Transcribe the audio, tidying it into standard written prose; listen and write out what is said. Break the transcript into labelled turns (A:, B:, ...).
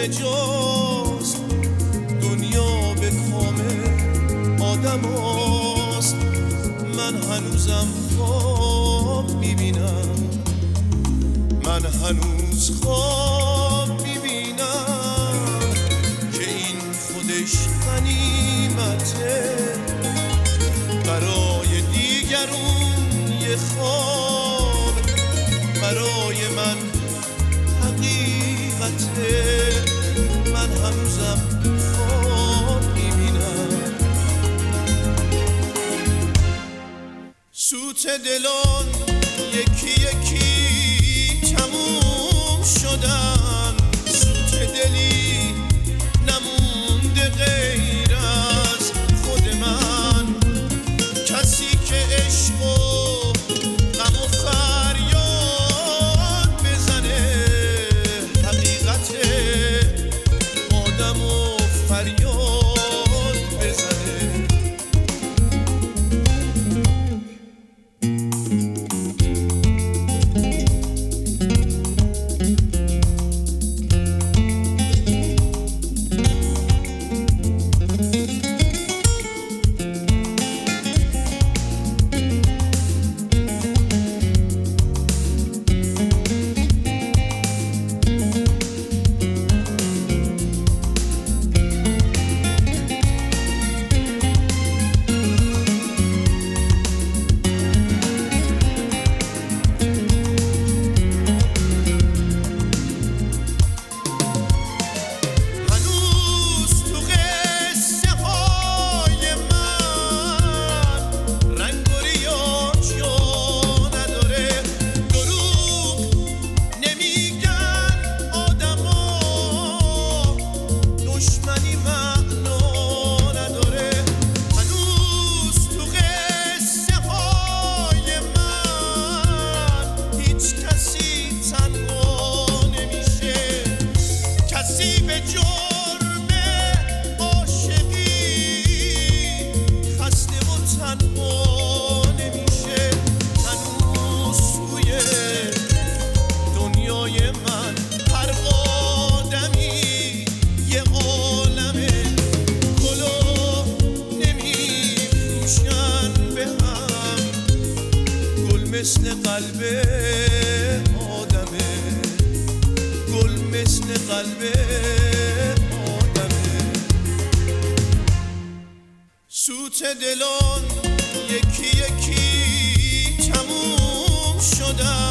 A: جاست، دنیا به کام آدم هاست. من هنوزم خواب میبینم، من هنوز خواب میبینم که این خودش غنیمته، برای دیگرون یه خواب، برای من حقیقته. من هنوزم خواب میبینم. سوت دلان یکی یکی تموم شدن، سوت دلی نمونده غیر از خود من، کسی که عشق و غم و فریاد بزنه، حقیقت آدم و فریاد بزنه. مثل قلب آدمه، گل مثل قلب آدمه. سوت دلان یکی یکی تموم شدن،